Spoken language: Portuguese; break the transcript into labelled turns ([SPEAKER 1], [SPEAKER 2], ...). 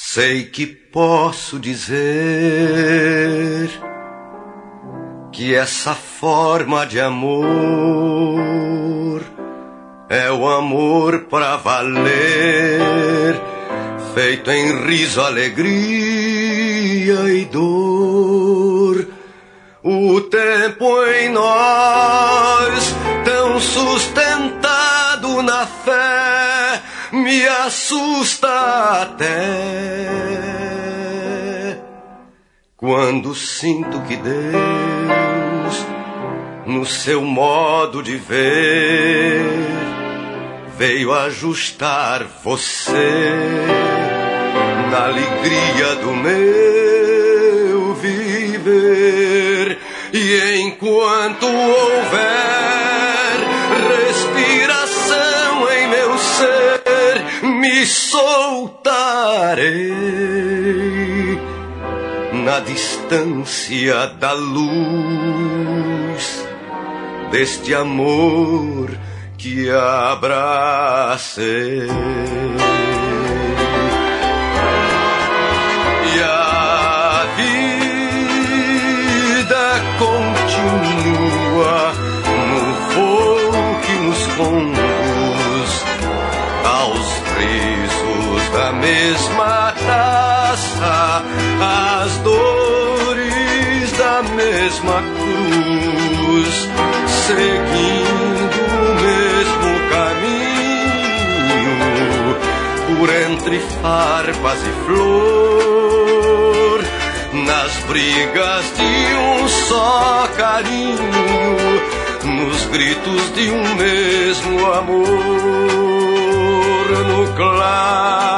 [SPEAKER 1] Sei que posso dizer que essa forma de amor é o amor pra valer, feito em riso, alegria e dor. O tempo em nós, tão sustentado na fé, me assusta até quando sinto que Deus, no seu modo de ver, veio ajustar você na alegria do meu viver. E enquanto houver respiração em meu ser, me soltarei na distância da luz deste amor que abracei. E a vida continua no folk, nos contos, aos risos da mesma taça, as dores da mesma cruz, seguindo o mesmo caminho, por entre farpas e flor, nas brigas de um só carinho, nos gritos de um mesmo amor, no claro